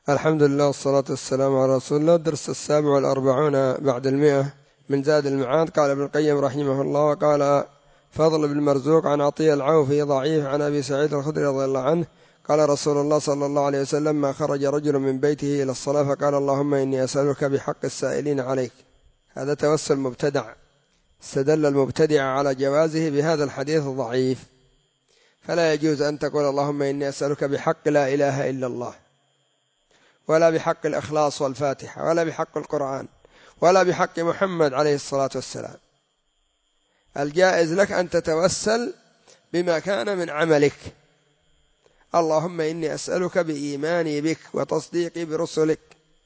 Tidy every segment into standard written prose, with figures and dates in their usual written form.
الحمد لله والصلاة والسلام على رسول الله. الدرس 47 بعد 100 من زاد المعاد. قال ابن القيم رحمه الله: وقال فضل بن مرزوق عن عطية العوفي ضعيف عن أبي سعيد الخدري رضي الله عنه قال رسول الله صلى الله عليه وسلم: ما خرج رجل من بيته إلى الصلاة فقال: اللهم إني أسألك بحق السائلين عليك. هذا توسل مبتدع، استدل المبتدع على جوازه بهذا الحديث الضعيف، فلا يجوز أن تقول اللهم إني أسألك بحق لا إله إلا الله، ولا بحق الإخلاص والفاتحة، ولا بحق القرآن، ولا بحق محمد عليه الصلاة والسلام. الجائز لك أن تتوسل بما كان من عملك. اللهم إني أسألك بإيماني بك وتصديقي برسلك،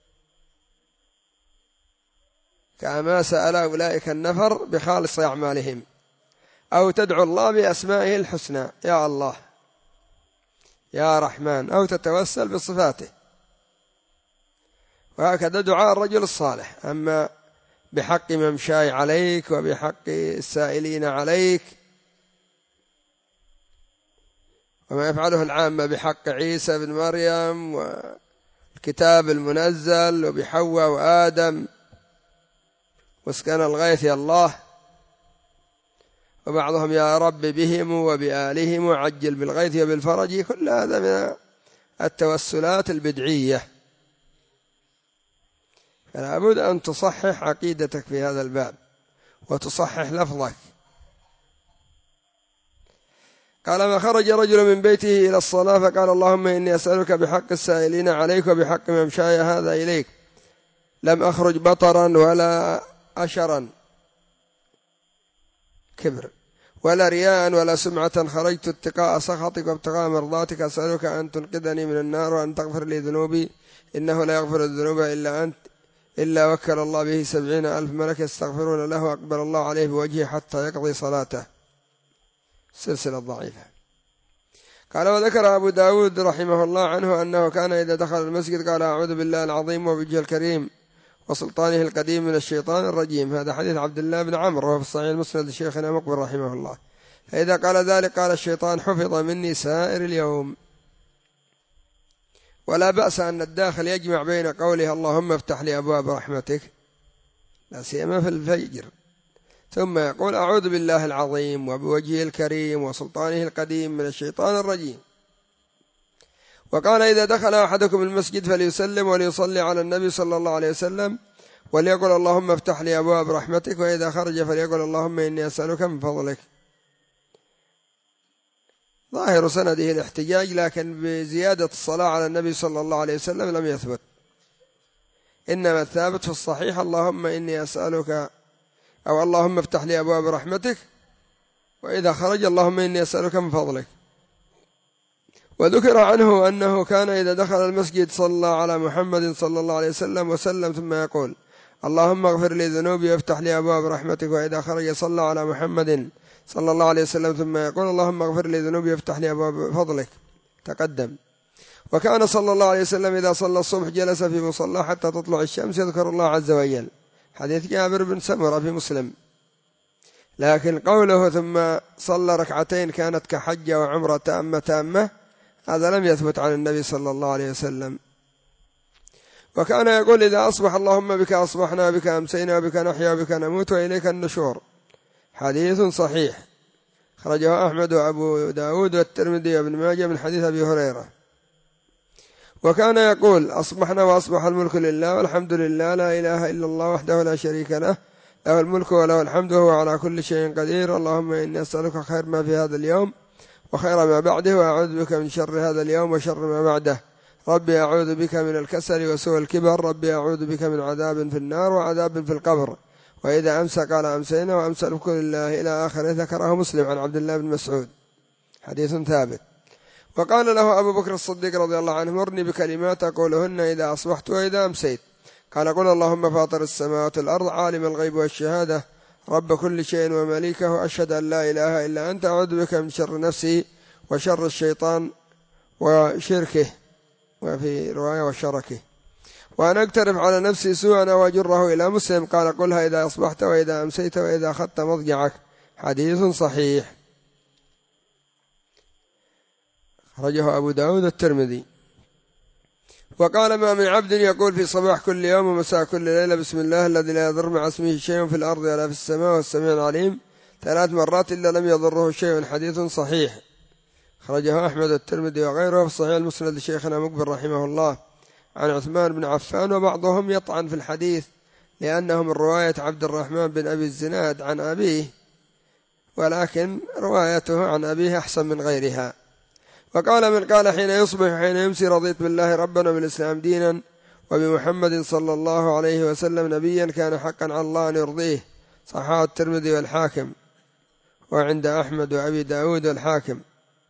كما سأل أولئك النفر بخالص أعمالهم. أو تدعو الله بأسمائه الحسنى: يا الله، يا رحمن، أو تتوسل بصفاته. وهكذا دعاء الرجل الصالح. أما بحق ممشاي عليك وبحق السائلين عليك، وما يفعله العامة بحق عيسى بن مريم والكتاب المنزل وبحواء وآدم واسكن الغيث يا الله، وبعضهم يا رب بهم وبآلهم وعجل بالغيث وبالفرج، كل هذا من التوسلات البدعية. فلا بد أن تصحح عقيدتك في هذا الباب وتصحح لفظك. قال: ما خرج رجل من بيته إلى الصلاة فقال: اللهم إني أسألك بحق السائلين عليك وبحق ممشاي هذا إليك، لم أخرج بطرا ولا أشرا كبر ولا رياء ولا سمعة، خرجت اتقاء سخطك وابتغاء مرضاتك، أسألك أن تنقذني من النار وأن تغفر لي ذنوبي، إنه لا يغفر الذنوب إلا أنت، إلا وكل الله به 70,000 ملك يستغفرون له، أقبل الله عليه بوجهه حتى يقضي صلاته. سلسلة ضعيفة. قال: وذكر أبو داود رحمه الله عنه أنه كان إذا دخل المسجد قال: أعوذ بالله العظيم وبوجهه الكريم وسلطانه القديم من الشيطان الرجيم. هذا حديث عبد الله بن عمرو وهو في الصحيح المسند لشيخنا مقبل رحمه الله. فإذا قال ذلك قال الشيطان: حفظ مني سائر اليوم. ولا بأس أن الداخل يجمع بين قوله اللهم افتح لي أبواب رحمتك، لا سيما في الفجر، ثم يقول أعوذ بالله العظيم وبوجهه الكريم وسلطانه القديم من الشيطان الرجيم. وقال: إذا دخل أحدكم المسجد فليسلم وليصلي على النبي صلى الله عليه وسلم وليقل اللهم افتح لي أبواب رحمتك، وإذا خرج فليقل اللهم إني أسألك من فضلك. ظاهر سنده الاحتجاج، لكن بزيادة الصلاة على النبي صلى الله عليه وسلم لم يثبت، إنما الثابت في الصحيح اللهم إني أسألك، أو اللهم افتح لي أبواب رحمتك، وإذا خرج اللهم إني أسألك من فضلك. وذكر عنه أنه كان إذا دخل المسجد صلى على محمد صلى الله عليه وسلم وسلم ثم يقول اللهم اغفر لي ذنوبي وافتح لي أبواب رحمتك، وإذا خرج صلى على محمد صلى الله عليه وسلم ثم يقول اللهم اغفر لي ذنوبي وافتح لي أبواب فضلك. تقدم. وكان صلى الله عليه وسلم إذا صلى الصبح جلس في مصلى حتى تطلع الشمس يذكر الله عز وجل، حديث جابر بن سمرة في مسلم. لكن قوله ثم صلى ركعتين كانت كحجة وعمرة تامة هذا لم يثبت عن النبي صلى الله عليه وسلم. وكان يقول إذا أصبح اللهم بك أصبحنا بك أمسينا بك نحيا بك نموت وإليك النشور، حديث صحيح خرجه أحمد وأبو داود والترمذي وابن ماجه من حديث أبي هريرة. وكان يقول أصبحنا وأصبح الملك لله والحمد لله لا إله إلا الله وحده لا شريك له، له الملك وله الحمد وهو على كل شيء قدير، اللهم إني أسألك خير ما في هذا اليوم وخير ما بعده، وأعوذ بك من شر هذا اليوم وشر ما بعده، ربي أعوذ بك من الكسل وسوء الكبر، ربي أعوذ بك من عذاب في النار وعذاب في القبر، وإذا أمسى قال أمسينا وأمسى الملك لله إلى آخره. ذكره مسلم عن عبد الله بن مسعود، حديث ثابت. وقال له أبو بكر الصديق رضي الله عنه مرني بكلمات أقولهن إذا أصبحت وإذا أمسيت. قال قل اللهم فاطر السماوات والأرض عالم الغيب والشهادة رب كل شيء ومليكه، أشهد أن لا إله إلا أنت، أعوذ بك من شر نفسي وشر الشيطان وشركه، وفي رواية وشركه، وأن أقترف على نفسي سوءا أو أجره إلى مسلم. قال قلها إذا أصبحت وإذا أمسيت وإذا أخذت مضجعك، حديث صحيح خرجه أبو داود الترمذي. وقال: ما من عبد يقول في صباح كل يوم ومساء كل ليلة بسم الله الذي لا يضر مع اسمه شيء في الأرض ولا في السماء والسميع العليم 3 مرات إلا لم يضره شيء. حديث صحيح خرجه أحمد والترمذي وغيره في صحيح المسند لشيخنا مقبل رحمه الله عن عثمان بن عفان. وبعضهم يطعن في الحديث لأنه من رواية عبد الرحمن بن أبي الزناد عن أبيه، ولكن روايته عن أبيه أحسن من غيرها. وقال: من قال حين يصبح وحين يمسي رضيت بالله ربنا وبالإسلام دينا وبمحمد صلى الله عليه وسلم نبيا كان حقا على الله أن يرضيه. صححه الترمذي والحاكم وعند أحمد وأبي داود والحاكم.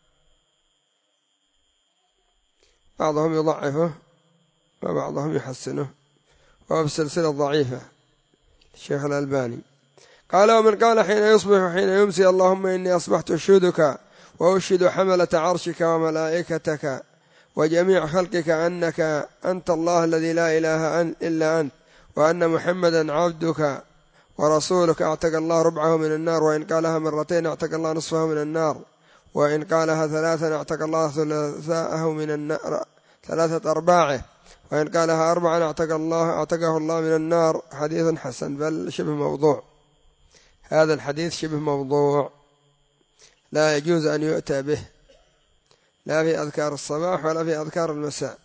بعضهم يضعفه وبعضهم يحسنه، وهو بسلسلة ضعيفة الشيخ الألباني. قال: ومن قال حين يصبح وحين يمسي اللهم إني أصبحت أشهدك وأشهد حملة عرشك وملائكتك وجميع خلقك أنك أنت الله الذي لا إله إلا أنت، وأن محمدا عبدك ورسولك، أعتق الله ربعه من النار، وإن قالها مرتين أعتق الله نصفه من النار، وإن قالها 3 أعتق الله ثلاثاءه من النار 3 أرباعه، وإن قالها 4 أعتقه الله من النار. حديث حسن بل شبه موضوع. هذا الحديث شبه موضوع لا يجوز أن يؤتى به لا في أذكار الصباح ولا في أذكار المساء.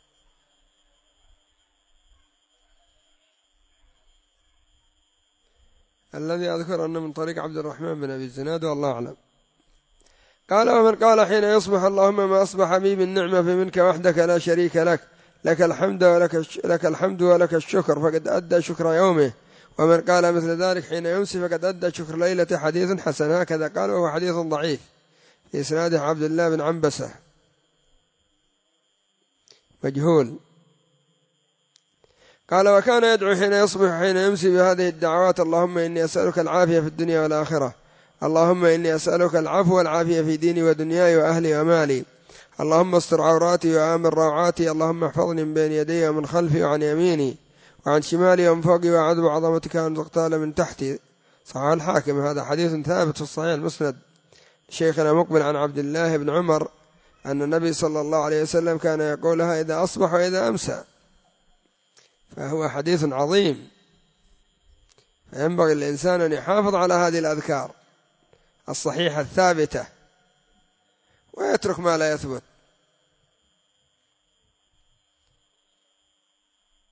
الذي أذكر أنه من طريق عبد الرحمن بن أبي الزناد والله أعلم. قال: ومن قال حين يصبح اللهم ما أصبح بي من نعمة فمنك وحدك لا شريك لك، لك الحمد ولك الشكر، فقد أدى شكر يومه. ومن قال مثل ذلك حين يمسي فقد أدى شكر ليلة. حديث حسن. هكذا قال، وهو حديث ضعيف في إسناده عبد الله بن عنبسة مجهول. قال: وكان يدعو حين يصبح وحين يمسي بهذه الدعوات: اللهم إني أسألك العافية في الدنيا والآخرة، اللهم إني أسألك العفو والعافية في ديني ودنياي وأهلي ومالي، اللهم استر عوراتي وآمن روعاتي، اللهم احفظني من بين يدي ومن خلفي وعن يميني وعن شمالي ومن فوقي، وأعوذ بعظمتك أن تغتال من تحتي. صحيح الحاكم. هذا حديث ثابت في الصحيح المسند شيخنا مقبل عن عبد الله بن عمر أن النبي صلى الله عليه وسلم كان يقولها إذا أصبح وإذا أمسى، فهو حديث عظيم، فينبغي الإنسان أن يحافظ على هذه الأذكار الصحيحة الثابتة ويترك ما لا يثبت.